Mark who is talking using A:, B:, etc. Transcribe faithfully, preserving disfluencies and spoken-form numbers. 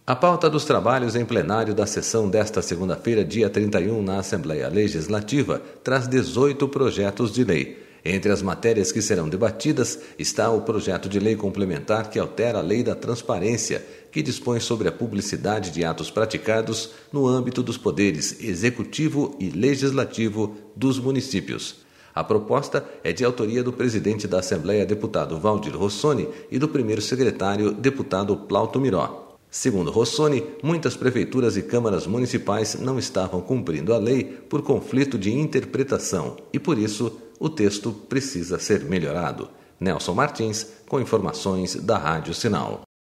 A: A pauta dos trabalhos em plenário da sessão desta segunda-feira, dia trinta e um, na Assembleia Legislativa, traz dezoito projetos de lei. Entre as matérias que serão debatidas está o projeto de lei complementar que altera a Lei da Transparência, que dispõe sobre a publicidade de atos praticados no âmbito dos poderes executivo e legislativo dos municípios. A proposta é de autoria do presidente da Assembleia, deputado Valdir Rossoni, e do primeiro secretário, deputado Plauto Miró. Segundo Rossoni, muitas prefeituras e câmaras municipais não estavam cumprindo a lei por conflito de interpretação e, por isso, o texto precisa ser melhorado. Nelson Martins, com informações da Rádio Sinal.